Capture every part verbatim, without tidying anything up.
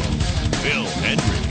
Phil Hendrie.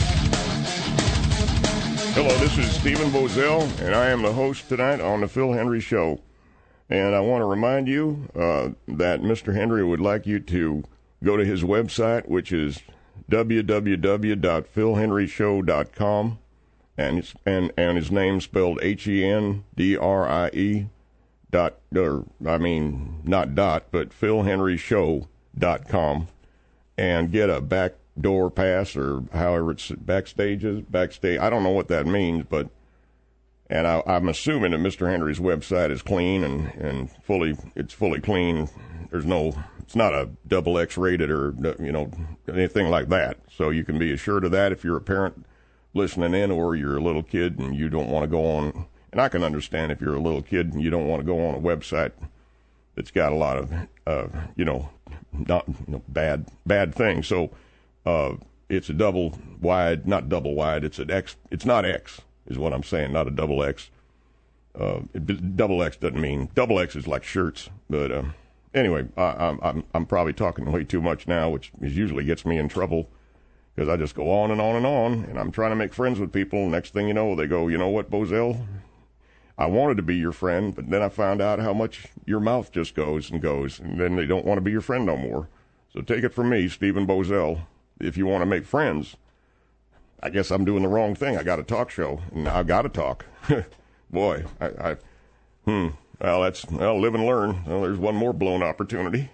Hello, this is Stephen Bozell, and I am the host tonight on the Phil Hendrie Show. And I want to remind you uh, that Mister Hendrie would like you to go to his website, which is w w w dot phil hendrie show dot com, and it's, and and his name spelled H E N D R I E dot, or I mean not dot, but phil hendrie show dot com, and get a backdoor pass, or however it's backstage is backstage. I don't know what that means, but and I, I'm assuming that Mister Hendrie's website is clean and and fully it's fully clean. There's no, it's not a double X rated or, you know, anything like that. So you can be assured of that if you're a parent listening in, or you're a little kid and you don't want to go on. And I can understand if you're a little kid and you don't want to go on a website that's got a lot of, uh, you know, not you know, bad bad things. So uh, it's a double wide, not double wide. It's an X. It's not X, is what I'm saying. Not a double X. Uh, it, double X doesn't mean double X is like shirts, but. Uh, Anyway, I, I'm I'm probably talking way too much now, which is usually gets me in trouble because I just go on and on and on, and I'm trying to make friends with people. Next thing you know, they go, you know what, Bozell? I wanted to be your friend, but then I found out how much your mouth just goes and goes, and then they don't want to be your friend no more. So take it from me, Stephen Bozell. If you want to make friends, I guess I'm doing the wrong thing. I got a talk show, and I've got to talk. Boy, I, I hmm. Well, that's, well, live and learn. Well, there's one more blown opportunity.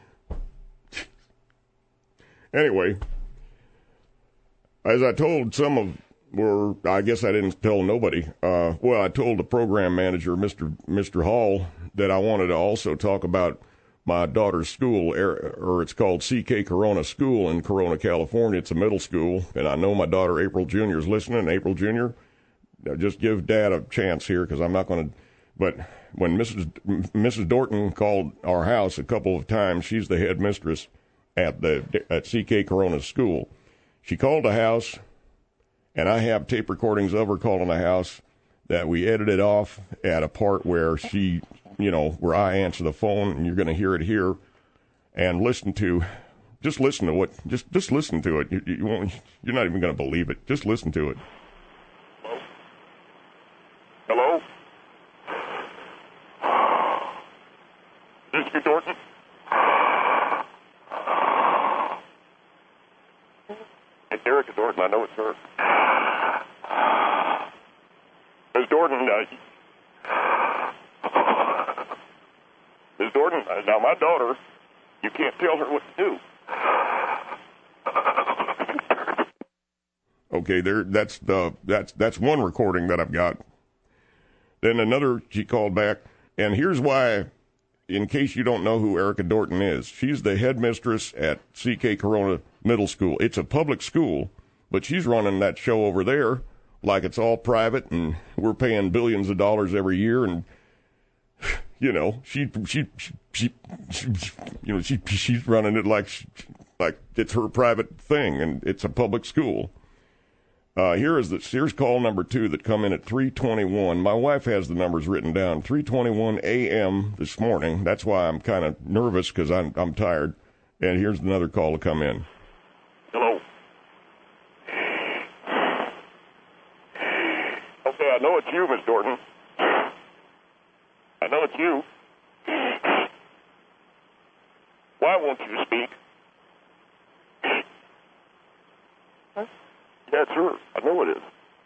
Anyway, as I told some of, or I guess I didn't tell nobody, uh, well, I told the program manager, Mister Mister Hall, that I wanted to also talk about my daughter's school, or it's called C K Corona School in Corona, California. It's a middle school, and I know my daughter April Junior is listening. April Junior, just give Dad a chance here, because I'm not going to, but... When Missus Missus Dorton called our house a couple of times, she's the head mistress at the at C K Corona School. She called the house, and I have tape recordings of her calling the house that we edited off at a part where she, you know, where I answer the phone, and you're going to hear it here, and listen to, just listen to what, just just listen to it. You, you won't, you're not even going to believe it. Just listen to it. Hello? Hello? Mister Dorton? It's Erica Dorton. I know it's her. Miss Dorton, uh, Miss Dorton, uh, now my daughter, you can't tell her what to do. Okay, there. That's the that's that's one recording that I've got. Then another, she called back, and here's why. In case you don't know who Erica Dorton is, she's the headmistress at C K Corona Middle School. It's a public school, but she's running that show over there like it's all private, and we're paying billions of dollars every year. And you know, she she she, she, she you know she she's running it like she, like it's her private thing, and it's a public school. Uh, here is the here's call number two that come in at three twenty-one. My wife has the numbers written down. three twenty-one a.m. this morning. That's why I'm kind of nervous, because I'm I'm tired. And here's another call to come in. Hello. Okay, I know it's you, Miss Dorton. I know it's you. Why won't you speak? Huh? Yeah, it's her. I know it is.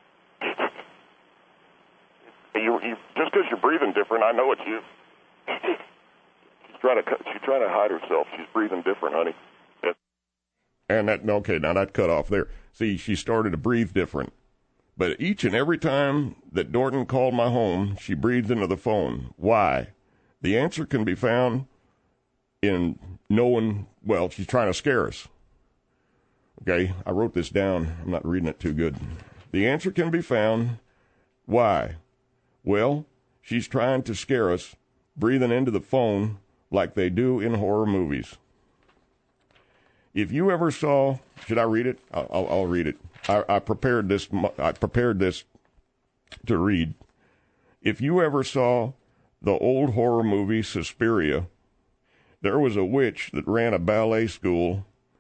You, you, just because you're breathing different, I know it's you. She's trying to she's trying to hide herself. She's breathing different, honey. That's... And that okay, now that cut off there. See, she started to breathe different. But each and every time that Dorton called my home, she breathed into the phone. Why? The answer can be found in knowing. Well, she's trying to scare us. Okay, I wrote this down. I'm not reading it too good. The answer can be found. Why? Well, she's trying to scare us, breathing into the phone like they do in horror movies. If you ever saw, should I read it? I'll, I'll, I'll read it. I, I prepared this. I prepared this to read. If you ever saw the old horror movie Suspiria, there was a witch that ran a ballet school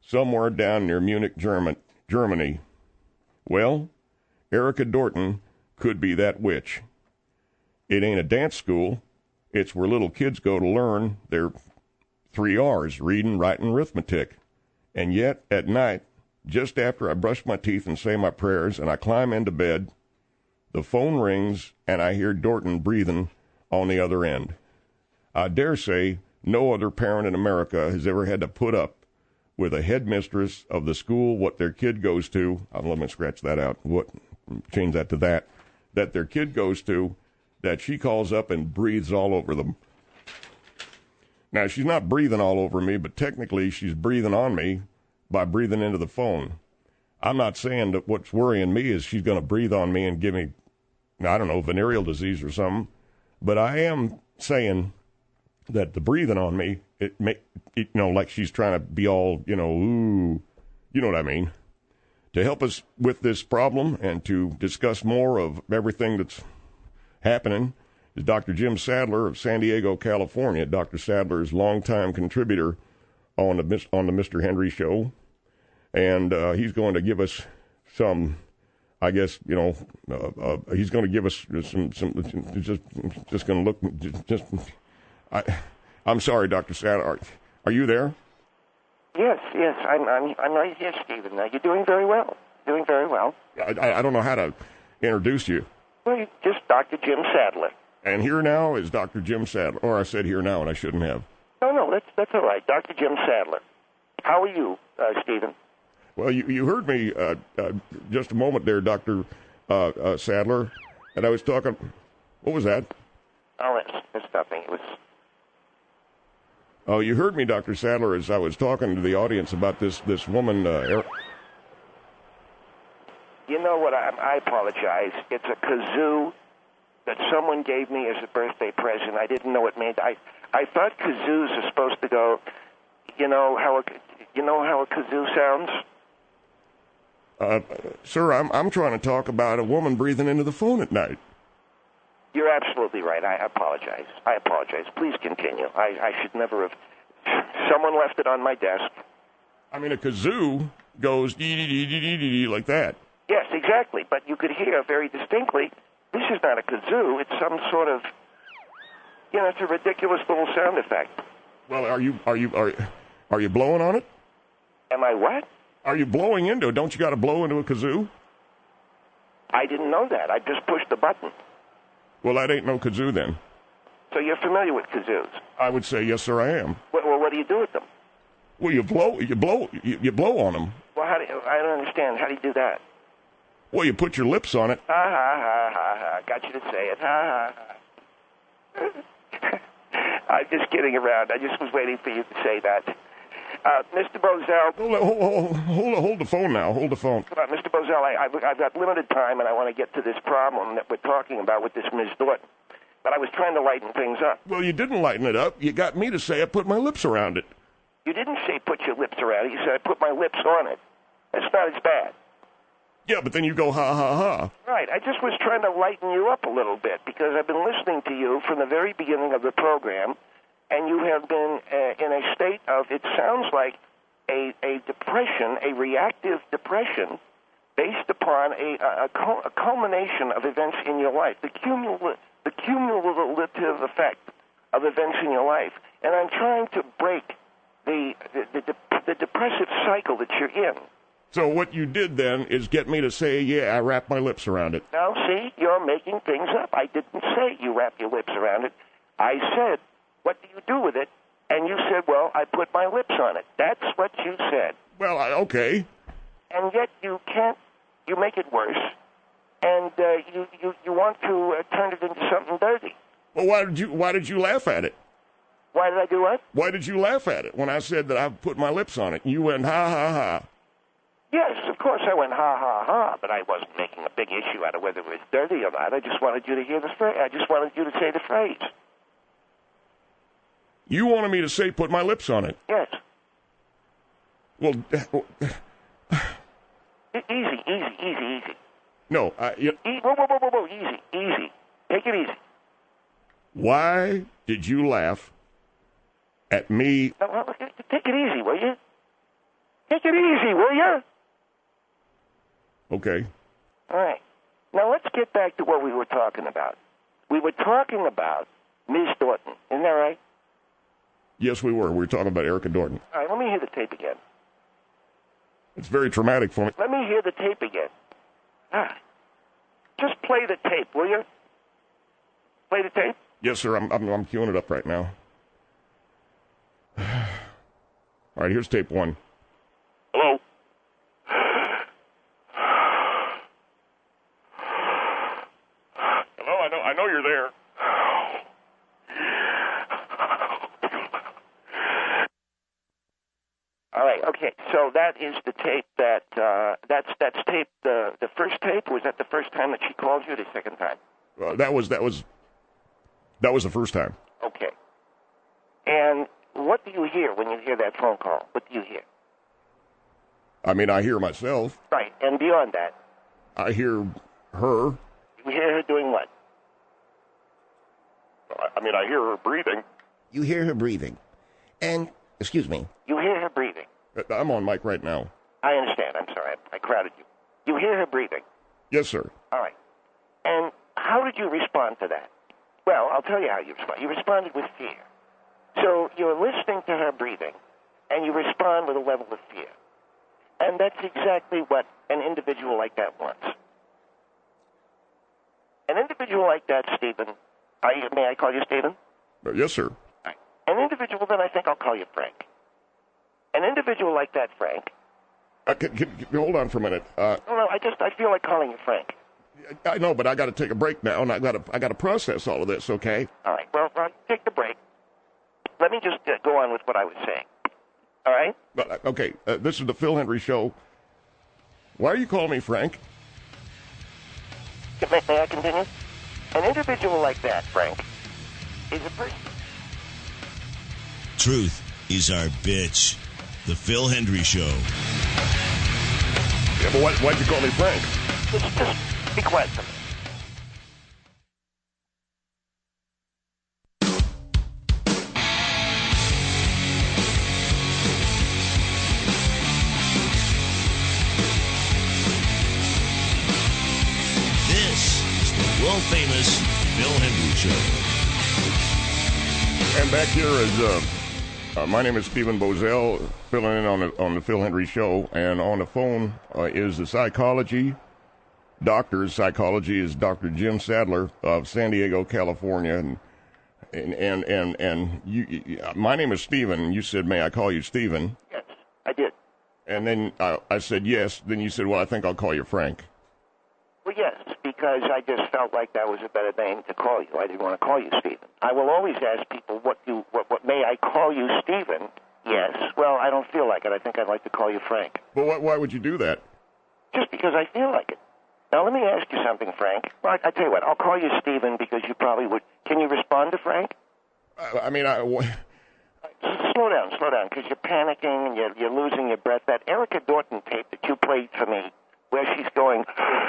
somewhere down near Munich, German, Germany. Well, Erica Dorton could be that witch. It ain't a dance school. It's where little kids go to learn their three R's, reading, writing, arithmetic. And yet, at night, just after I brush my teeth and say my prayers and I climb into bed, the phone rings and I hear Dorton breathing on the other end. I dare say no other parent in America has ever had to put up with a headmistress of the school what their kid goes to. I'm let me scratch that out. What change that to that? That their kid goes to, that she calls up and breathes all over them. Now, she's not breathing all over me, but technically she's breathing on me by breathing into the phone. I'm not saying that what's worrying me is she's going to breathe on me and give me, I don't know, venereal disease or something. But I am saying that the breathing on me, it may, it, you know, like she's trying to be all, you know, ooh, you know what I mean. To help us with this problem and to discuss more of everything that's happening is Doctor Jim Sadler of San Diego, California. Doctor Sadler is a longtime contributor on the on the Mister Henry Show, and uh, he's going to give us some, I guess, you know, uh, uh, he's going to give us some, some just just going to look, just, I, I'm sorry, Doctor Sadler, are, are you there? Yes, yes, I'm, I'm, I'm right here, Stephen. Uh, you're doing very well, doing very well. I, I don't know how to introduce you. Well, you're just Doctor Jim Sadler. And here now is Doctor Jim Sadler. Or I said here now, and I shouldn't have. No, no, that's that's all right. Doctor Jim Sadler. How are you, uh, Stephen? Well, you, you heard me uh, uh, just a moment there, Doctor Uh, uh, Sadler, and I was talking. What was that? Oh, it's, it's nothing. It was. Oh, you heard me, Doctor Sadler, as I was talking to the audience about this this woman. Uh, er- you know what? I, I apologize. It's a kazoo that someone gave me as a birthday present. I didn't know it made. I I thought kazoos are supposed to go. You know how a you know how a kazoo sounds. Uh, sir, I'm I'm trying to talk about a woman breathing into the phone at night. You're absolutely right. I apologize. I apologize. Please continue. I, I should never have. Someone left it on my desk. I mean, a kazoo goes dee dee dee dee dee dee like that. Yes, exactly. But you could hear very distinctly. This is not a kazoo. It's some sort of. You know, it's a ridiculous little sound effect. Well, are you are you are are you blowing on it? Am I what? Are you blowing into it? Don't you got to blow into a kazoo? I didn't know that. I just pushed the button. Well, that ain't no kazoo then. So you're familiar with kazoos? I would say yes, sir, I am. Well, well what do you do with them? Well, you blow, you blow, you, you blow on them. Well, how do you, I don't understand. How do you do that? Well, you put your lips on it. Ha ha ha ha ha! Got you to say it. Ha ha ha. I'm just kidding around. I just was waiting for you to say that. Uh, Mister Bozell. Hold, hold, hold, hold, hold the phone now. Hold the phone. Uh, Mister Bozell, I, I've, I've got limited time, and I want to get to this problem that we're talking about with this Miz Dorton. But I was trying to lighten things up. Well, you didn't lighten it up. You got me to say I put my lips around it. You didn't say put your lips around it. You said I put my lips on it. That's not as bad. Yeah, but then you go ha ha ha. Right. I just was trying to lighten you up a little bit because I've been listening to you from the very beginning of the program, and you have been uh, in a state of, it sounds like, a, a depression, a reactive depression, based upon a, a, a culmination of events in your life, the, cumul- the cumulative effect of events in your life. And I'm trying to break the, the, the, de- the depressive cycle that you're in. So what you did then is get me to say, yeah, I wrap my lips around it. Now, see, you're making things up. I didn't say you wrap your lips around it. I said, what do you do with it? And you said, well, I put my lips on it. That's what you said. Well, I, okay. And yet you can't, you make it worse, and uh, you, you, you want to uh, turn it into something dirty. Well, why did you why did you laugh at it? Why did I do what? Why did you laugh at it when I said that I put my lips on it? You went, ha, ha, ha. Yes, of course I went, ha, ha, ha, but I wasn't making a big issue out of whether it was dirty or not. I just wanted you to hear the phrase. I just wanted you to say the phrase. You wanted me to say put my lips on it? Yes. Well, easy, easy, easy, easy. No, I... You, e- whoa, whoa, whoa, whoa, whoa, easy, easy. Take it easy. Why did you laugh at me? No, well, take it easy, will you? Take it easy, will you? Okay. All right. Now let's get back to what we were talking about. We were talking about Miz Dorton. Isn't that right? Yes, we were. We were talking about Erica Dorton. All right, let me hear the tape again. It's very traumatic for me. Let me hear the tape again. Ah. Just play the tape, will you? Play the tape? Yes, sir. I'm, I'm, I'm queuing it up right now. All right, here's tape one. Hello? Hello, I know, I know you're there. All right, okay. So that is the tape that, uh, that's that's tape, the, the first tape? Was that the first time that she called you, or the second time? Uh, that was, that was, that was the first time. Okay. And what do you hear when you hear that phone call? What do you hear? I mean, I hear myself. Right, and beyond that? I hear her. You hear her doing what? I mean, I hear her breathing. You hear her breathing. And, excuse me. You hear her breathing. I'm on mic right now. I understand. I'm sorry. I, I crowded you. You hear her breathing. Yes, sir. All right. And how did you respond to that? Well, I'll tell you how you respond. You responded with fear. So you're listening to her breathing, and you respond with a level of fear. And that's exactly what an individual like that wants. An individual like that, Stephen, I, may I call you Stephen? Uh, yes, sir. Right. An individual, then I think I'll call you Frank. An individual like that, Frank. Uh, can, can, can, hold on for a minute. Uh, no, no, I just, I feel like calling you Frank. I know, but I got to take a break now, and I got to, I got to process all of this. Okay. All right. Well, well take the break. Let me just uh, go on with what I was saying. All right? Uh, okay. Uh, this is the Phil Hendry Show. Why are you calling me Frank? May, may I continue? An individual like that, Frank, is a person. Truth is our bitch. The Phil Hendry Show. Yeah, but why, why'd you call me Frank? Just, just be quiet for me. This is the world-famous Phil Hendry Show. And back here is, uh, uh, my name is Stephen Bozell, filling in on the, on the Phil Hendry Show, and on the phone uh, is the psychology, doctor's psychology is Doctor Jim Sadler of San Diego, California, and and and and, and you, you, my name is Stephen. You said, may I call you Stephen? Yes, I did. And then I, I said yes. Then you said, well, I think I'll call you Frank. Well, yes, because I just felt like that was a better name to call you. I didn't want to call you Stephen. I will always ask people, what do, what, what may I call you Stephen? Yes. Well, I don't feel like it. I think I'd like to call you Frank. But why, why would you do that? Just because I feel like it. Now, let me ask you something, Frank. Well, I, I tell you what, I'll call you Stephen because you probably would. Can you respond to Frank? I, I mean, I... Wh- Slow down, slow down, because you're panicking and you're, you're losing your breath. That Erica Dorton tape that you played for me, where she's going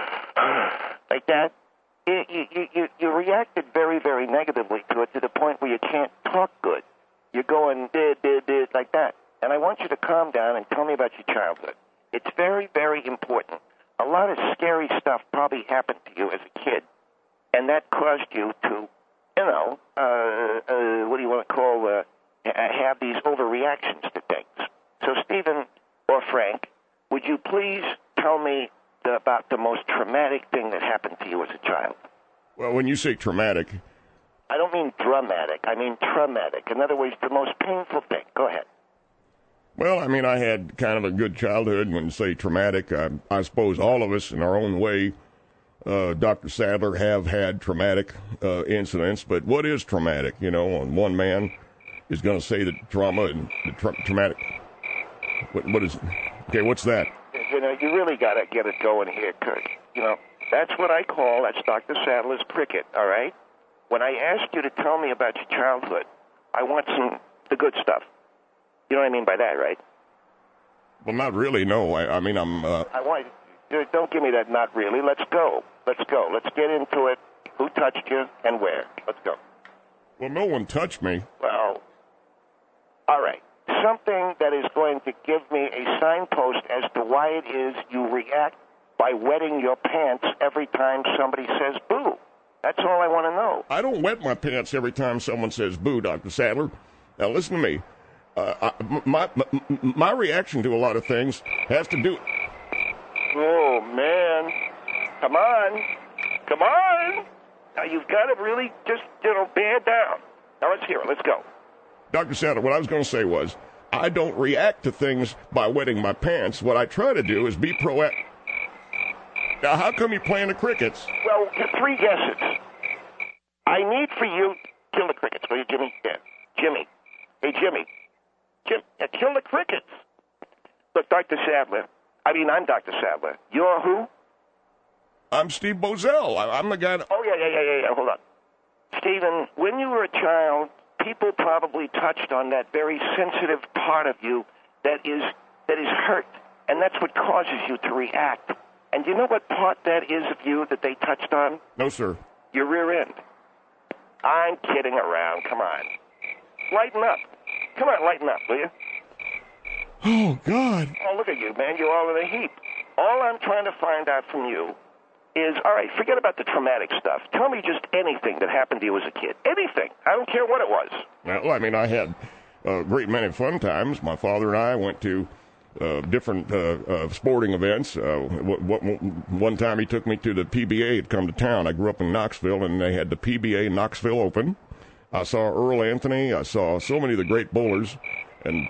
like that, you, you, you, you reacted very, very negatively to it to the point where you can't talk good. You're going did, did, did, like that. And I want you to calm down and tell me about your childhood. It's very, very important. A lot of scary stuff probably happened to you as a kid, and that caused you to, you know, uh, uh, what do you want to call, uh, have these overreactions to things. So, Stephen or Frank, would you please tell me the, about the most traumatic thing that happened to you as a child? Well, when you say traumatic... I don't mean dramatic. I mean traumatic. In other words, the most painful thing. Go ahead. Well, I mean, I had kind of a good childhood. When you say traumatic, I, I suppose all of us in our own way, uh, Doctor Sadler, have had traumatic uh, incidents. But what is traumatic? You know, on one man is going to say that trauma and the tra- traumatic. What, what is? Okay, what's that? You know, you really got to get it going here, Kurt. You know, that's what I call, that's Doctor Sadler's cricket, all right? When I ask you to tell me about your childhood, I want some, the good stuff. You know what I mean by that, right? Well, not really, no. I, I mean, I'm... Uh... I want, don't give me that not really. Let's go. Let's go. Let's get into it. Who touched you and where? Let's go. Well, no one touched me. Well, all right. something that is going to give me a signpost as to why it is you react by wetting your pants every time somebody says boo. That's all I want to know. I don't wet my pants every time someone says boo, Doctor Sadler. Now, listen to me. Uh, I, my, my my reaction to a lot of things has to do... Oh, man. Come on. Come on. Now, you've got to really just, you know, bear down. Now, let's hear it. Let's go. Doctor Sadler, what I was going to say was, I don't react to things by wetting my pants. What I try to do is be proactive. Now, how come you're playing the crickets? Well, three guesses. I need for you... Kill the crickets, will you, Jimmy? Yeah. Jimmy. Hey, Jimmy. Jim, uh, kill the crickets. Look, Doctor Sadler. I mean, I'm Doctor Sadler. You're who? I'm Steve Bozell. I, I'm the guy that... Oh, yeah, yeah, yeah, yeah, yeah. Hold on. Stephen, when you were a child, people probably touched on that very sensitive part of you that is that is hurt, and that's what causes you to react. And do you know what part that is of you that they touched on? No, sir. Your rear end. I'm kidding around. Come on. Lighten up. Come on, lighten up, will you? Oh, God. Oh, look at you, man. You're all in a heap. All I'm trying to find out from you is, all right, forget about the traumatic stuff. Tell me just anything that happened to you as a kid. Anything. I don't care what it was. Well, I mean, I had a great many fun times. My father and I went to uh, different uh, uh, sporting events. Uh, w- w- one time he took me to the P B A. Had come to town. I grew up in Knoxville, and they had the P B A Knoxville Open. I saw Earl Anthony. I saw so many of the great bowlers. And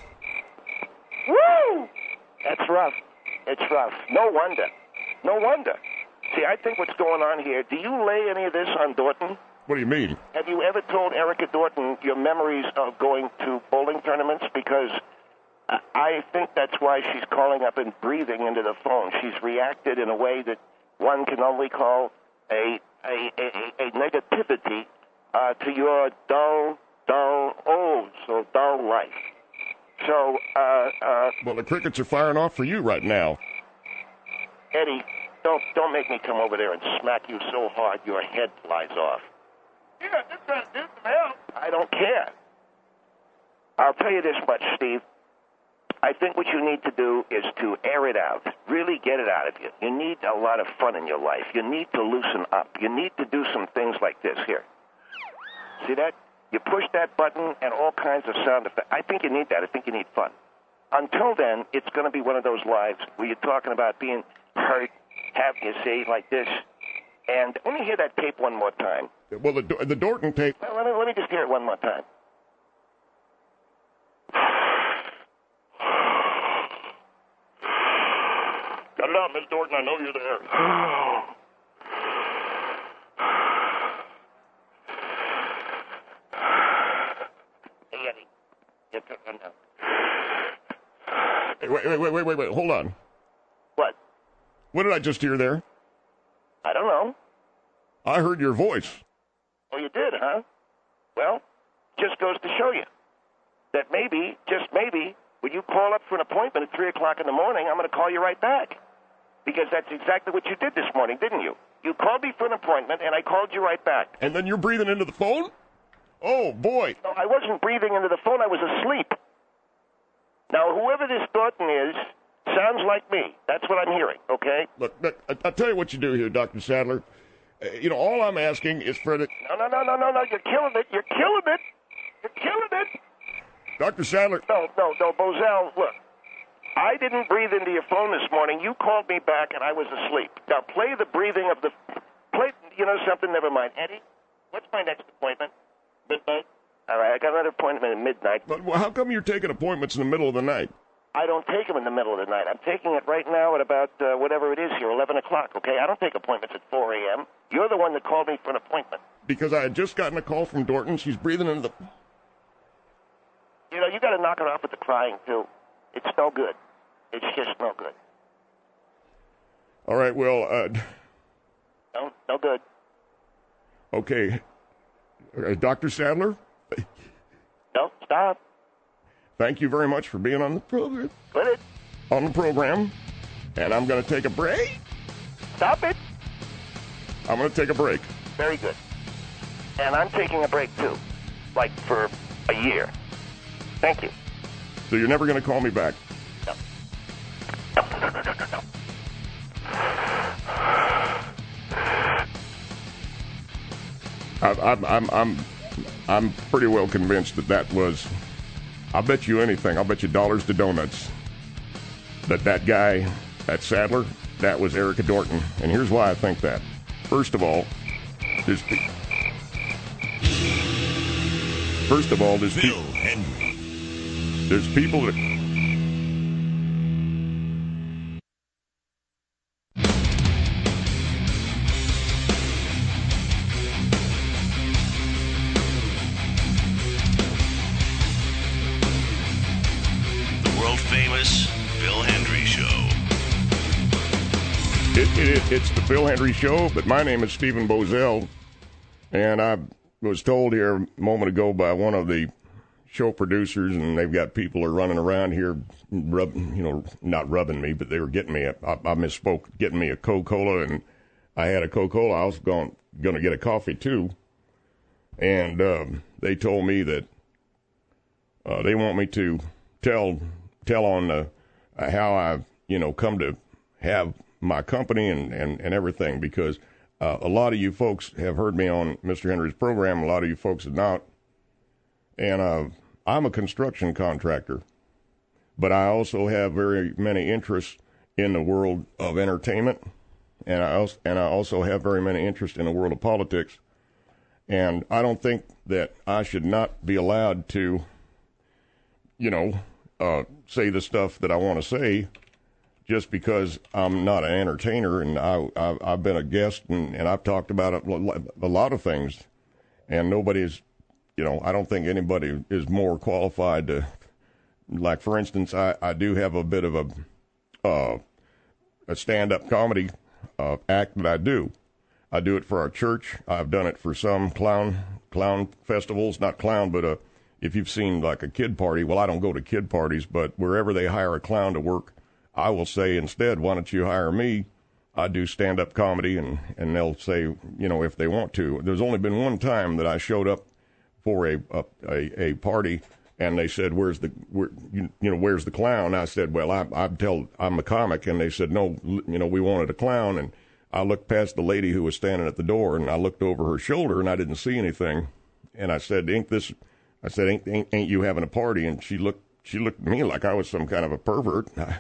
woo! That's rough. It's rough. No wonder. No wonder. See, I think what's going on here, do you lay any of this on Dorton? What do you mean? Have you ever told Erica Dorton your memories of going to bowling tournaments? Because I think that's why she's calling up and breathing into the phone. She's reacted in a way that one can only call a a, a, a negativity uh, to your dull, dull, oh, so dull life. So, uh, uh... Well, the crickets are firing off for you right now. Eddie, don't don't make me come over there and smack you so hard your head flies off. Yeah, just trying to do some help. I don't care. I'll tell you this much, Steve. I think what you need to do is to air it out. Really get it out of you. You need a lot of fun in your life. You need to loosen up. You need to do some things like this. Here. See that? You push that button and all kinds of sound effects. I think you need that. I think you need fun. Until then, it's going to be one of those lives where you're talking about being hurt, having you say like this. And let me hear that tape one more time. Well, the the Dorton tape... Well, let me, let me just hear it one more time. Cut it out, Miss Dorton. I know you're there. Hey, Eddie. Get the gun down. Hey, wait, wait, wait, wait, wait, wait. Hold on. What? What did I just hear there? I don't know. I heard your voice. Oh, you did, huh? Well, just goes to show you that maybe, just maybe, when you call up for an appointment at three o'clock in the morning, I'm going to call you right back. Because that's exactly what you did this morning, didn't you? You called me for an appointment, and I called you right back. And then you're breathing into the phone? Oh, boy. No, I wasn't breathing into the phone. I was asleep. Now, whoever this Thornton is sounds like me. That's what I'm hearing, okay? Look, look I- I'll tell you what you do here, Doctor Sadler. Uh, you know, all I'm asking is for the... No, no, no, no, no, no. You're killing it. You're killing it. You're killing it. Doctor Sadler... No, no, no, Bozell, look. I didn't breathe into your phone this morning. You called me back, and I was asleep. Now, play the breathing of the... Play, you know something? Never mind. Eddie, what's my next appointment? Midnight? All right, I got another appointment at midnight. But how come you're taking appointments in the middle of the night? I don't take them in the middle of the night. I'm taking it right now at about uh, whatever it is here, eleven o'clock, okay? I don't take appointments at four a.m. You're the one that called me for an appointment. Because I had just gotten a call from Dorton. She's breathing into the... You know, you got to knock it off with the crying, too. It's no good. It's just no good. All right, well, uh... No, no good. Okay. Uh, Doctor Sadler? No, stop. Thank you very much for being on the program. Quit it. On the program. And I'm going to take a break. Stop it. I'm going to take a break. Very good. And I'm taking a break, too. Like, for a year. Thank you. So you're never going to call me back? No. No, no, no, no, no, no. I, I'm, I'm, I'm, I'm pretty well convinced that that was, I'll bet you anything, I'll bet you dollars to donuts, that that guy, that Sadler, that was Erica Dorton. And here's why I think that. First of all, there's, first of all, there's, Phil pe- Hendrie. there's people that, Famous Phil Hendrie Show. It, it, it's the Phil Hendrie Show, but my name is Stephen Bozell, and I was told here a moment ago by one of the show producers, and they've got people are running around here, rub, you know, not rubbing me, but they were getting me, a, I, I misspoke, getting me a Coca-Cola, and I had a Coca-Cola. I was going, going to get a coffee, too, and um, they told me that uh, they want me to tell... tell on uh, how I've, you know, come to have my company and, and, and everything, because uh, a lot of you folks have heard me on Mister Hendrie's program. A lot of you folks have not. And uh, I'm a construction contractor, but I also have very many interests in the world of entertainment, and I also, and I also have very many interests in the world of politics. And I don't think that I should not be allowed to, you know, Uh, say the stuff that I want to say just because I'm not an entertainer, and I, I, I've been a guest, and, and I've talked about a, a lot of things, and nobody's, you know, I don't think anybody is more qualified to, like, for instance, I, I do have a bit of a, uh, a stand-up comedy uh, act that I do. I do it for our church. I've done it for some clown, clown festivals, not clown, but a if you've seen like a kid party, well, I don't go to kid parties, but wherever they hire a clown to work, I will say instead, why don't you hire me? I do stand-up comedy, and, and they'll say, you know, if they want to. There's only been one time that I showed up for a a, a, a party, and they said, where's the, where, you, you know, where's the clown? I said, well, I, I tell, I'm a comic, and they said, no, you know, we wanted a clown, and I looked past the lady who was standing at the door, and I looked over her shoulder, and I didn't see anything, and I said, ain't this... I said, ain't, ain't, ain't you having a party? And she looked she looked at me like I was some kind of a pervert. I,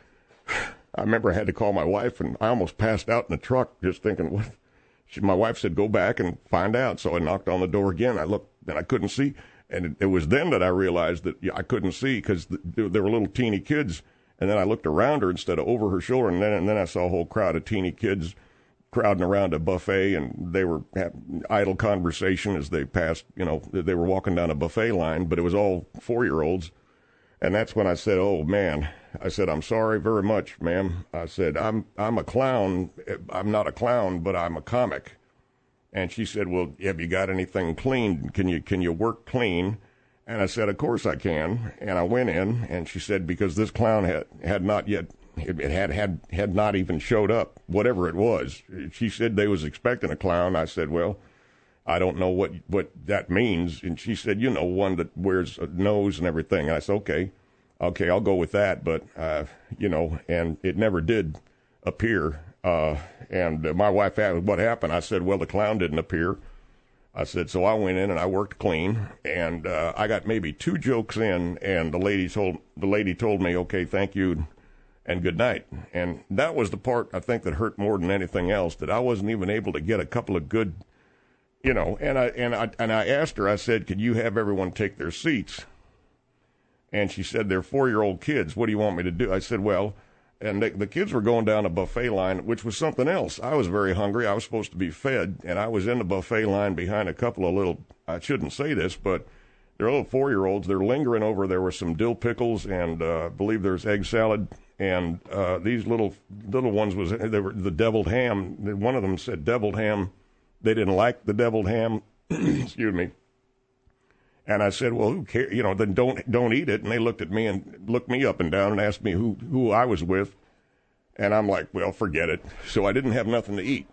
I remember I had to call my wife, and I almost passed out in the truck just thinking, what? She, my wife said, go back and find out. So I knocked on the door again. I looked, and I couldn't see. And it, it was then that I realized that yeah, I couldn't see because the, there were little teeny kids. And then I looked around her instead of over her shoulder, and then, and then I saw a whole crowd of teeny kids crowding around a buffet, and they were having idle conversation as they passed, you know, they were walking down a buffet line, but it was all four-year-olds. And that's when I said, oh, man, I said, I'm sorry very much, ma'am. I said, I'm I'm a clown. I'm not a clown, but I'm a comic. And she said, well, have you got anything clean? Can you can you work clean? And I said, of course I can. And I went in, and she said, because this clown had, had not yet It had, had had not even showed up, whatever it was. She said they was expecting a clown. I said, well, I don't know what, what that means. And she said, you know, one that wears a nose and everything. And I said, okay, okay, I'll go with that. But, uh, you know, and it never did appear. Uh, and uh, my wife asked what happened. I said, well, the clown didn't appear. I said, so I went in and I worked clean. And uh, I got maybe two jokes in, and the lady told, the lady told me, okay, thank you, and good night. And that was the part, I think, that hurt more than anything else, that I wasn't even able to get a couple of good, you know, and I and I, and I asked her, I said, could you have everyone take their seats? And she said, they're four-year-old kids. What do you want me to do? I said, well, and they, the kids were going down a buffet line, which was something else. I was very hungry. I was supposed to be fed, and I was in the buffet line behind a couple of little, I shouldn't say this, but they're little four-year-olds. They're lingering over. There were some dill pickles, and uh, I believe there's egg salad. And uh, these little little ones was they were the deviled ham. One of them said deviled ham. They didn't like the deviled ham. Excuse me. And I said, well, who cares? You know, then don't don't eat it. And they looked at me and looked me up and down and asked me who who I was with. And I'm like, well, forget it. So I didn't have nothing to eat.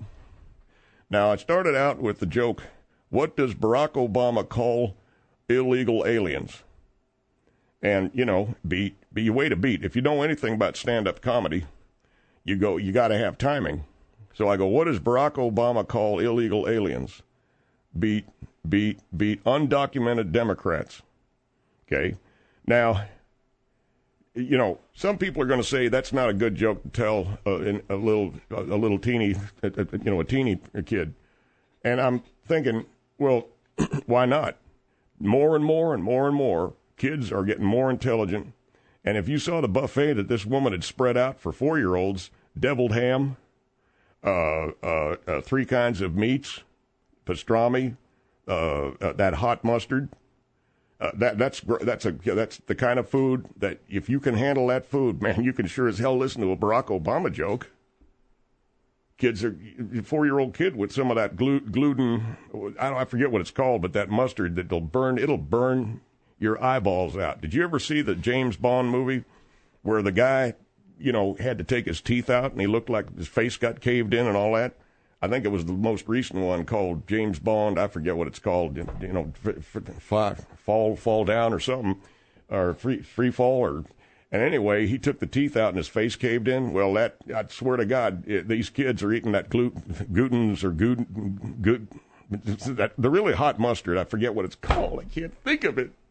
Now I started out with the joke, what does Barack Obama call illegal aliens? And, you know, beat, be way to beat. If you know anything about stand-up comedy, you go, you got to have timing. So I go, what does Barack Obama call illegal aliens? Beat, beat, beat, undocumented Democrats. Okay? Now, you know, some people are going to say that's not a good joke to tell uh, in a little, a, a little teeny, uh, you know, a teeny kid. And I'm thinking, well, why not? More and more and more and more kids are getting more intelligent. And if you saw the buffet that this woman had spread out for four-year-olds, deviled ham, uh, uh, uh, three kinds of meats, pastrami, uh, uh, that hot mustard, uh, that that's that's a that's the kind of food that if you can handle that food, man, you can sure as hell listen to a Barack Obama joke. Kids are four-year-old kid with some of that glu- gluten. I don't I forget what it's called, but that mustard that'll burn. It'll burn your eyeballs out. Did you ever see the James Bond movie where the guy, you know, had to take his teeth out and he looked like his face got caved in and all that? I think it was the most recent one called James Bond. I forget what it's called. You know, f- f- fall fall down or something, or free free fall or. And anyway, he took the teeth out and his face caved in. Well, that I swear to God, it, these kids are eating that gluten, glutens or gluten, good, that the really hot mustard. I forget what it's called. I can't think of it.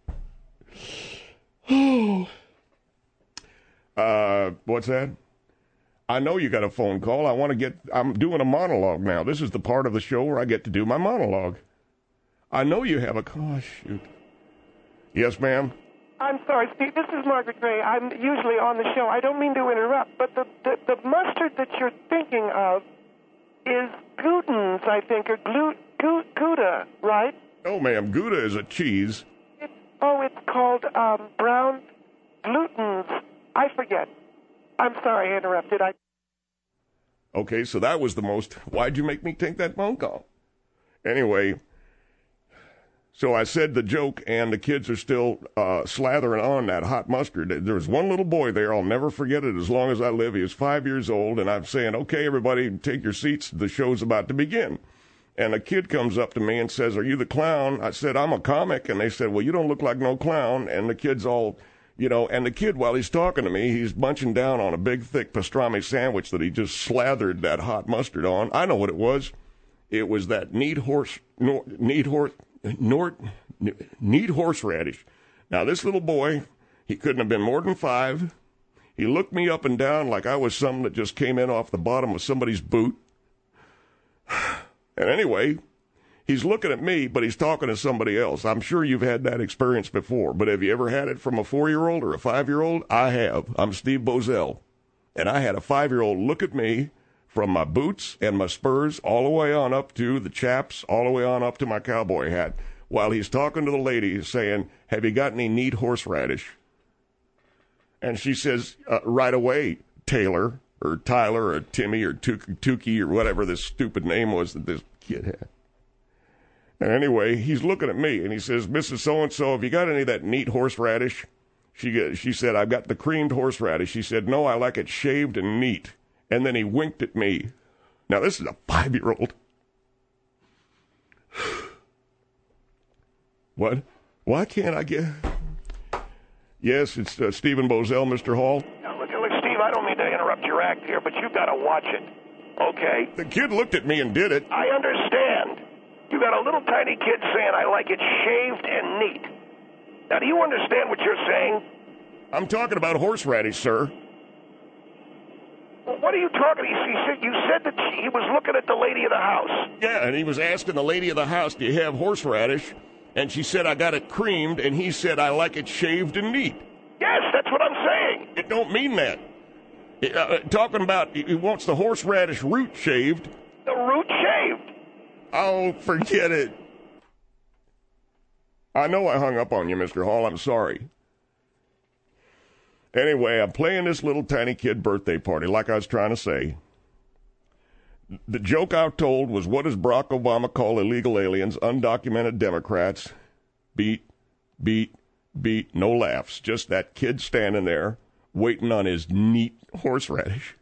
Oh, uh, what's that? I know you got a phone call. I want to get. I'm doing a monologue now. This is the part of the show where I get to do my monologue. I know you have a. Oh, shoot. Yes, ma'am. I'm sorry, Steve. This is Margaret Gray. I'm usually on the show. I don't mean to interrupt, but the, the, the mustard that you're thinking of is Gouda's, I think, or glu, gu, Gouda, right? Oh, ma'am. Gouda is a cheese. It's, oh, it's called um, brown glutens. I forget. I'm sorry I interrupted. I. Okay, so that was the most. Why'd you make me take that phone call? Anyway. So I said the joke, and the kids are still uh, slathering on that hot mustard. There was one little boy there. I'll never forget it as long as I live. He was five years old, and I'm saying, okay, everybody, take your seats. The show's about to begin. And a kid comes up to me and says, are you the clown? I said, I'm a comic. And they said, well, you don't look like no clown. And the kid's all, you know, and the kid, while he's talking to me, he's munching down on a big, thick pastrami sandwich that he just slathered that hot mustard on. I know what it was. It was that neat horse, no, neat horse, Nort, neat horseradish. Now, this little boy, he couldn't have been more than five. He looked me up and down like I was something that just came in off the bottom of somebody's boot. And anyway, he's looking at me, but he's talking to somebody else. I'm sure you've had that experience before, but have you ever had it from a four-year-old or a five-year-old? I have. I'm Steve Bozell. And I had a five-year-old look at me from my boots and my spurs all the way on up to the chaps, all the way on up to my cowboy hat, while he's talking to the lady saying, have you got any neat horseradish? And she says, uh, right away, Taylor, or Tyler, or Timmy, or Tukey, or whatever this stupid name was that this kid had. And anyway, he's looking at me, and he says, Missus So-and-so, have you got any of that neat horseradish? She, she said, I've got the creamed horseradish. She said, no, I like it shaved and neat. And then he winked at me. Now, this is a five-year-old. What? Why can't I get... Yes, it's uh, Stephen Bozell, Mister Hall. Now, look, look, Steve, I don't mean to interrupt your act here, but you've got to watch it, okay? The kid looked at me and did it. I understand. You got a little tiny kid saying, I like it shaved and neat. Now, do you understand what you're saying? I'm talking about horseradish, sir. What are you talking? You said, you said that he was looking at the lady of the house. Yeah, and he was asking the lady of the house, do you have horseradish? And she said, I got it creamed, and he said, I like it shaved and neat. Yes, that's what I'm saying. It don't mean that. It, uh, talking about he wants the horseradish root shaved. The root shaved? Oh, forget it. I know I hung up on you, Mister Hall. I'm sorry. Anyway, I'm playing this little tiny kid birthday party, like I was trying to say. The joke I told was, what does Barack Obama call illegal aliens, undocumented Democrats? Beat, beat, beat, no laughs. Just that kid standing there, waiting on his neat horseradish.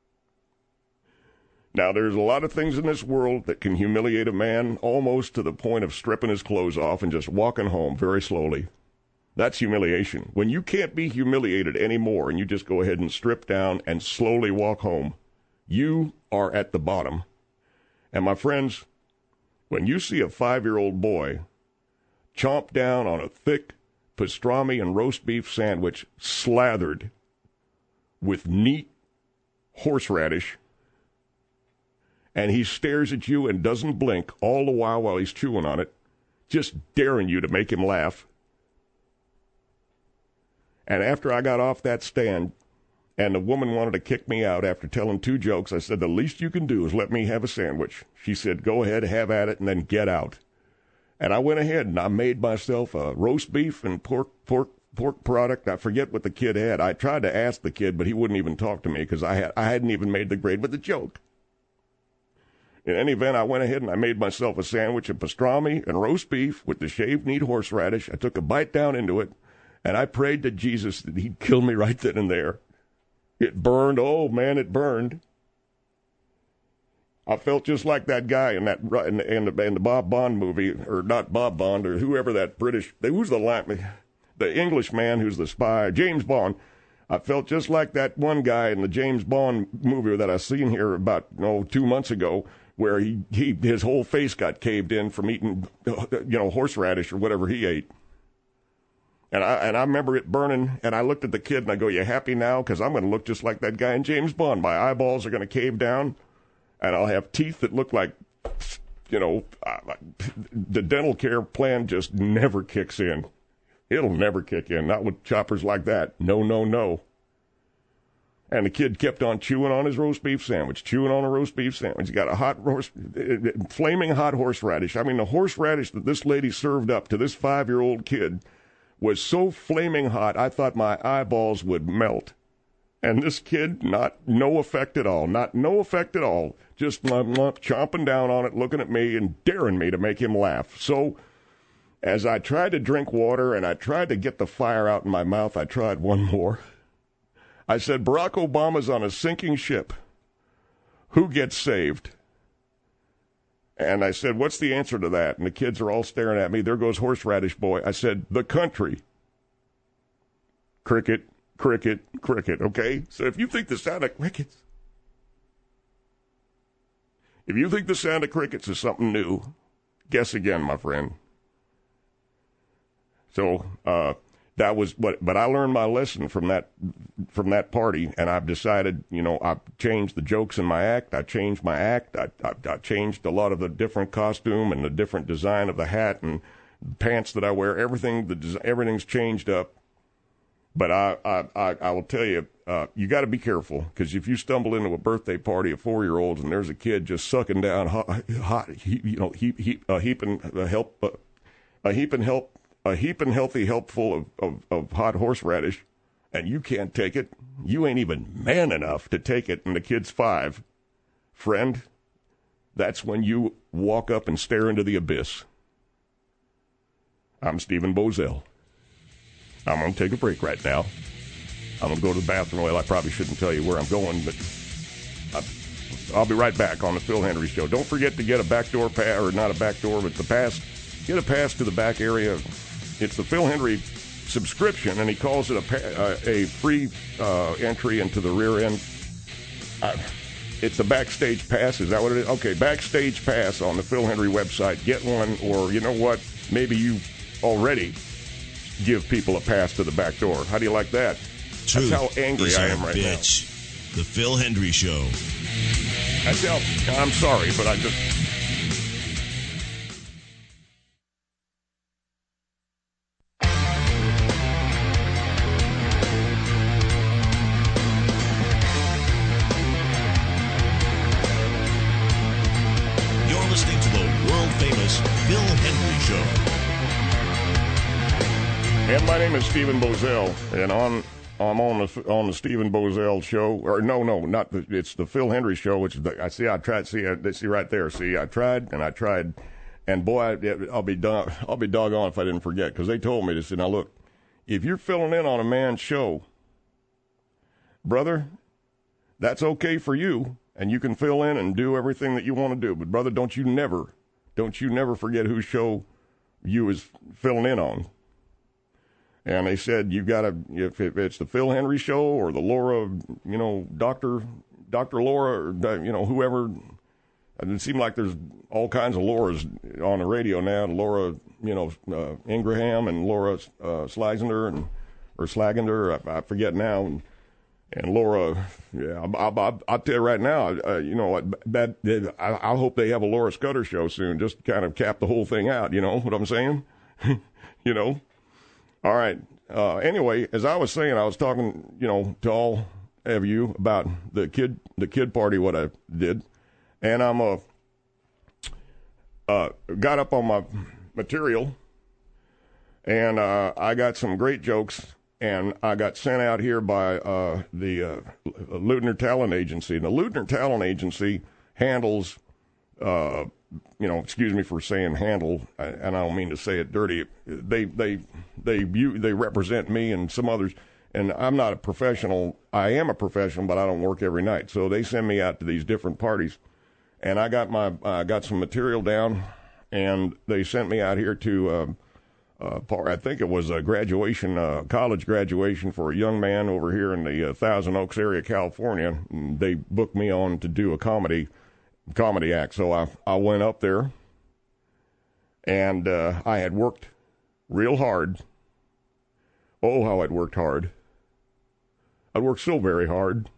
Now, there's a lot of things in this world that can humiliate a man almost to the point of stripping his clothes off and just walking home very slowly. That's humiliation. When you can't be humiliated anymore and you just go ahead and strip down and slowly walk home, you are at the bottom. And my friends, when you see a five-year-old boy chomp down on a thick pastrami and roast beef sandwich slathered with neat horseradish, and he stares at you and doesn't blink all the while while he's chewing on it, just daring you to make him laugh. And after I got off that stand and the woman wanted to kick me out after telling two jokes, I said, the least you can do is let me have a sandwich. She said, go ahead, have at it, and then get out. And I went ahead and I made myself a roast beef and pork pork pork product. I forget what the kid had. I tried to ask the kid, but he wouldn't even talk to me because I had I hadn't even made the grade with the joke. In any event, I went ahead and I made myself a sandwich of pastrami and roast beef with the shaved neat horseradish. I took a bite down into it, and I prayed to Jesus that he'd kill me right then and there. It burned. Oh, man, it burned. I felt just like that guy in that in the, in the, in the Bob Bond movie, or not Bob Bond, or whoever that British, who's the the English man who's the spy, James Bond. I felt just like that one guy in the James Bond movie that I seen here about oh, two months ago, where he, he his whole face got caved in from eating, you know, horseradish or whatever he ate. And I and I remember it burning, and I looked at the kid and I go, you happy now? Because I'm going to look just like that guy in James Bond. My eyeballs are going to cave down, and I'll have teeth that look like, you know, uh, the dental care plan just never kicks in. It'll never kick in, not with choppers like that. No, no, no. And the kid kept on chewing on his roast beef sandwich, chewing on a roast beef sandwich. He got a hot horse, flaming hot horseradish. I mean, the horseradish that this lady served up to this five-year-old kid was so flaming hot, I thought my eyeballs would melt. And this kid, not no effect at all, not no effect at all, just lump, lump, chomping down on it, looking at me and daring me to make him laugh. So as I tried to drink water and I tried to get the fire out in my mouth, I tried one more. I said, Barack Obama's on a sinking ship. Who gets saved? And I said, what's the answer to that? And the kids are all staring at me. There goes Horseradish Boy. I said, the country. Cricket, cricket, cricket, okay? So if you think the sound of crickets, if you think the sound of crickets is something new, guess again, my friend. So, uh, that was what, but I learned my lesson from that, from that party, and I've decided, you know, I've changed the jokes in my act. I changed my act. I, I, I changed a lot of the different costume and the different design of the hat and pants that I wear. Everything, the everything's changed up. But I, I, I, I will tell you, uh, you got to be careful, because if you stumble into a birthday party of four-year-olds and there's a kid just sucking down hot, hot you know, heap, heap, a heaping uh, help, uh, a heaping help. A heaping healthy helpful of, of, of hot horseradish, and you can't take it. You ain't even man enough to take it, and the kid's five. Friend, that's when you walk up and stare into the abyss. I'm Stephen Bozell. I'm going to take a break right now. I'm going to go to the bathroom. Well, I probably shouldn't tell you where I'm going, but I'll be right back on the Phil Hendrie Show. Don't forget to get a backdoor pass, or not a backdoor, but the pass. Get a pass to the back area. It's the Phil Hendrie subscription, and he calls it a pa- uh, a free uh, entry into the rear end. Uh, it's the backstage pass. Is that what it is? Okay, backstage pass on the Phil Hendrie website. Get one, or you know what? Maybe you already give people a pass to the back door. How do you like that? Truth That's how angry I am right bitch. now. The Phil Hendrie Show. That's how, I'm sorry, but I just... And my name is Stephen Bozell, and on I'm on the on the Stephen Bozell show, or no, no, not the, it's the Phil Hendrie Show, which is the, I see I tried, see I see right there, see I tried and I tried, and boy, I, I'll be dog, I'll be doggone if I didn't forget, because they told me this. Now look, if you're filling in on a man's show, brother, that's okay for you, and you can fill in and do everything that you want to do, but brother, don't you never, don't you never forget whose show you is filling in on. And they said, you've got to, if, if it's the Phil Henry Show or the Laura, you know, Doctor Doctor Laura, or, you know, whoever, it seems like there's all kinds of Lauras on the radio now. Laura, you know, uh, Ingraham and Laura uh, Slagender, and, or Slagender, I, I forget now. And, and Laura, yeah, I, I, I, I'll tell you right now, uh, you know, that, that I, I hope they have a Laura Scudder show soon, just to kind of cap the whole thing out, you know what I'm saying? You know? All right. Uh, anyway, as I was saying, I was talking, you know, to all of you about the kid, the kid party, what I did, and I'm uh, uh got up on my material, and uh, I got some great jokes, and I got sent out here by uh, the uh, Leutner Talent Agency. And the Leutner Talent Agency handles. Uh, you know, excuse me for saying handle, and I don't mean to say it dirty. They they they they represent me and some others, and I'm not a professional. I am a professional, but I don't work every night. So they send me out to these different parties, and I got my I uh, got some material down, and they sent me out here to. Uh, uh, I think it was a graduation, uh, college graduation for a young man over here in the uh, Thousand Oaks area, California. And they booked me on to do a comedy. comedy act. So I, I went up there, and uh, I had worked real hard. Oh, how I'd worked hard. I'd worked so very hard.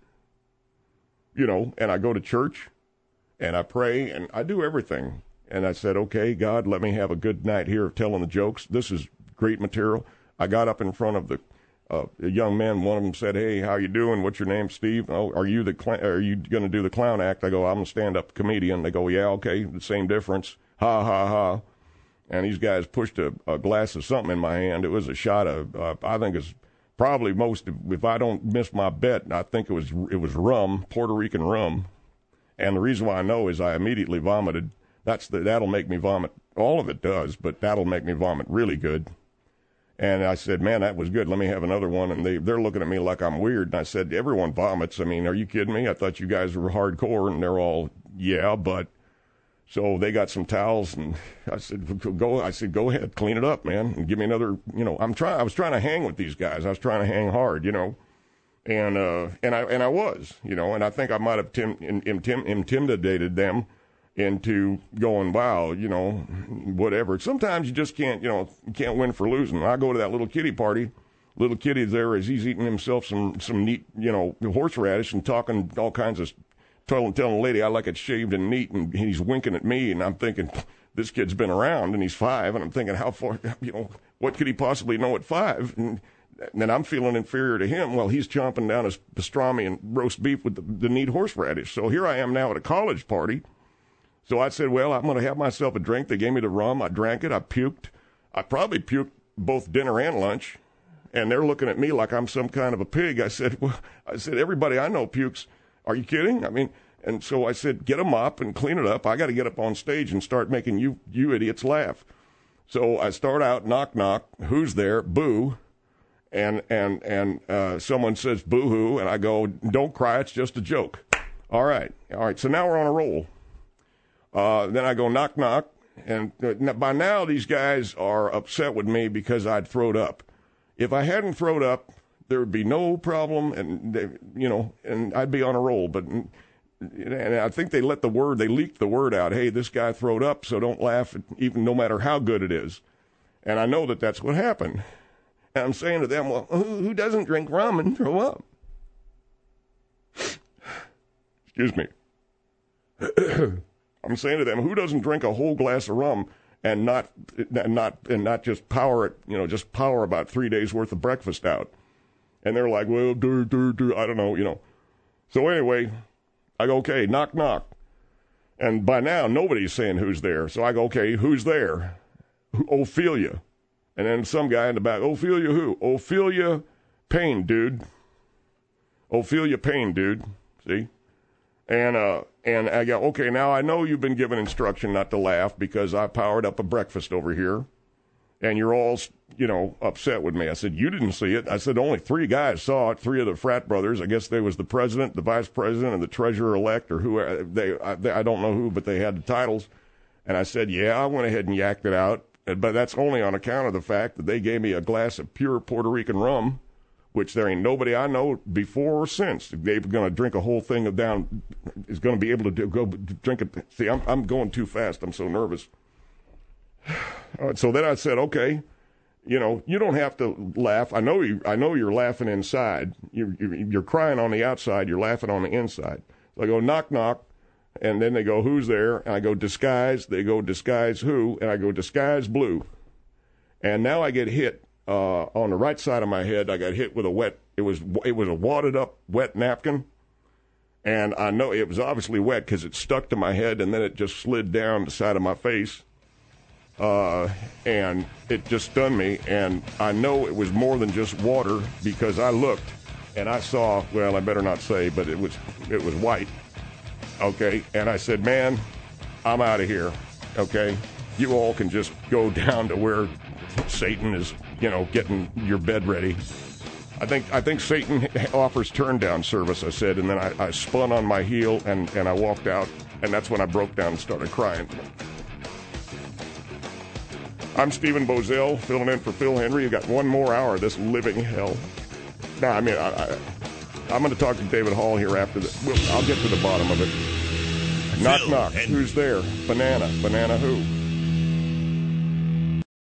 You know, and I go to church, and I pray, and I do everything. And I said, okay, God, let me have a good night here of telling the jokes. This is great material. I got up in front of the Uh, a young man, one of them said, hey, how you doing? What's your name, Steve? Oh, are you the cl- are you going to do the clown act? I go, I'm a stand-up comedian. They go, yeah, okay, the same difference. Ha, ha, ha. And these guys pushed a, a glass of something in my hand. It was a shot of, uh, I think it's probably most, if I don't miss my bet, I think it was it was rum, Puerto Rican rum. And the reason why I know is I immediately vomited. That's the, that'll make me vomit. All of it does, but that'll make me vomit really good. And I said, man, that was good. Let me have another one. And they, they're looking at me like I'm weird. And I said, everyone vomits. I mean, are you kidding me? I thought you guys were hardcore. And they're all, yeah, but. So they got some towels. And I said, go, I said, go ahead, clean it up, man. And give me another, you know, I'm trying, I was trying to hang with these guys. I was trying to hang hard, you know. And, uh, and I, and I was, you know, and I think I might have tim, intim, intimidated them into going, wow, you know, whatever. Sometimes you just can't, you know, you can't win for losing. I go to that little kiddie party. Little kiddie there as he's eating himself some, some neat, you know, horseradish and talking all kinds of, telling, telling the lady I like it shaved and neat, and he's winking at me, and I'm thinking, this kid's been around, and he's five, and I'm thinking, how far, you know, what could he possibly know at five? And, and then I'm feeling inferior to him. Well, he's chomping down his pastrami and roast beef with the, the neat horseradish. So here I am now at a college party. So I said, well, I'm going to have myself a drink. They gave me the rum. I drank it. I puked. I probably puked both dinner and lunch. And they're looking at me like I'm some kind of a pig. I said, well, I said, everybody I know pukes. Are you kidding? I mean, and so I said, get a mop and clean it up. I got to get up on stage and start making you, you idiots laugh. So I start out, knock, knock. Who's there? Boo. And, and, and uh, someone says, boo-hoo. And I go, don't cry. It's just a joke. All right. All right. So now we're on a roll. Uh, then I go knock, knock, and uh, by now these guys are upset with me because I'd throwed up. If I hadn't throwed up, there would be no problem, and they, you know, and I'd be on a roll. But and I think they let the word, they leaked the word out. Hey, this guy throwed up, so don't laugh, even no matter how good it is. And I know that that's what happened. And I'm saying to them, well, who doesn't drink rum and throw up? Excuse me. I'm saying to them, who doesn't drink a whole glass of rum and not and not and not just power it, you know, just power about three days worth of breakfast out? And they're like, well, dur, dur, dur, I don't know, you know. So anyway, I go, okay, knock, knock. And by now, nobody's saying who's there. So I go, okay, who's there? Ophelia. And then some guy in the back, Ophelia who? Ophelia Payne, dude. Ophelia Payne, dude. See? And uh, and I go, okay, now I know you've been given instruction not to laugh because I powered up a breakfast over here, and you're all, you know, upset with me. I said, you didn't see it. I said, only three guys saw it, three of the frat brothers. I guess there was the president, the vice president, and the treasurer-elect, or who, they, I, they, I don't know who, but they had the titles. And I said, yeah, I went ahead and yacked it out. but that's only on account of the fact that they gave me a glass of pure Puerto Rican rum, which there ain't nobody I know before or since they're going to drink a whole thing of down, is going to be able to do, go drink it. See, I'm, I'm going too fast. I'm so nervous. Uh, so then I said, okay, you know, you don't have to laugh. I know you. I know you're laughing inside. You, you, you're crying on the outside. You're laughing on the inside. So I go, knock, knock. And then they go, who's there? And I go, disguise. They go, disguise who? And I go, disguise Blue. And now I get hit. Uh, on the right side of my head, I got hit with a wet, it was it was a wadded up wet napkin. And I know it was obviously wet because it stuck to my head and then it just slid down the side of my face. Uh, and it just stunned me. And I know it was more than just water because I looked and I saw, well, I better not say, but it was it was white. Okay. And I said, man, I'm out of here. Okay. You all can just go down to where Satan is, you know, getting your bed ready. I think I think Satan offers turn-down service, I said, and then I, I spun on my heel and, and I walked out, and that's when I broke down and started crying. I'm Stephen Bozell, filling in for Phil Henry. You got one more hour of this living hell. No, I mean, I, I, I'm going to talk to David Hall here after the. Well, I'll get to the bottom of it. Knock, knock. Henry. Who's there? Banana. Banana who?